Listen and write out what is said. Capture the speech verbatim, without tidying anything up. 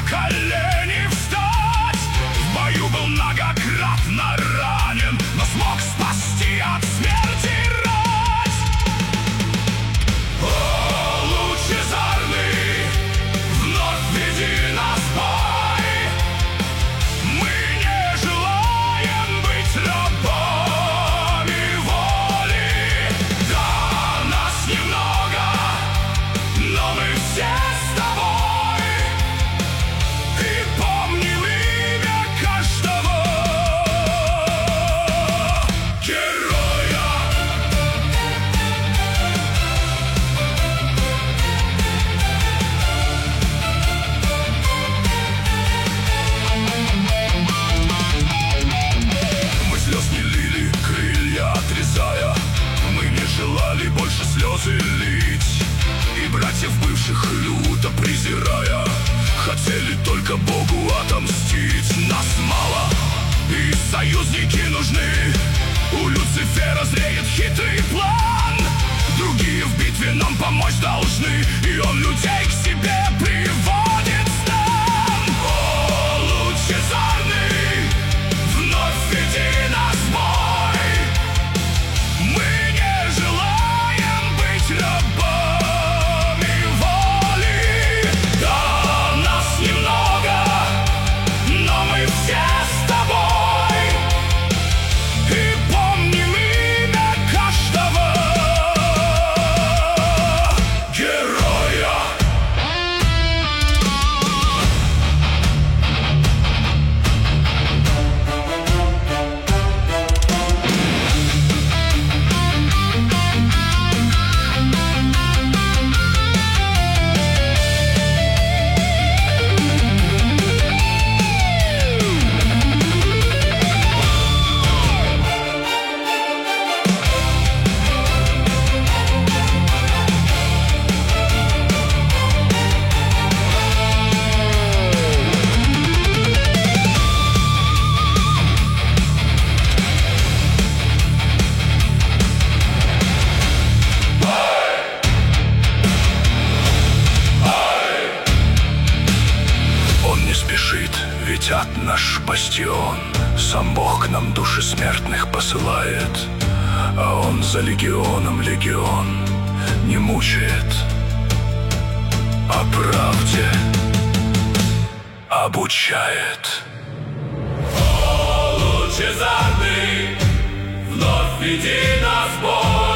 колени встать. В бою был многократно ранен, но смог спасти от смерти рать. О, лучезарный, вновь веди нас в бой. Мы не желаем быть рабами воли. Да, нас немного, но мы все с тобой. И помним имя каждого героя. Мы слез не лили, крылья отрезая. Мы не желали больше слезы лить. И братьев бывших люто презирая, хотели только Богу отомстить. Нас мало, и союзники нужны. У Люцифера зреет хитрый план. Другие в битве нам помочь должны, и он людей к себе приводит с нам. О, лучезарный, вновь веди нас в бой. Мы не желаем быть рабами воли. Да, нас немного, но мы все с тобой. И помним имя каждого героя. Он не спешит, ведь ад наш бастион. Сам Бог к нам души смертных посылает, а он за легионом легион не мучает, а правде обучает. О, лучезарный, вновь веди нас в бой.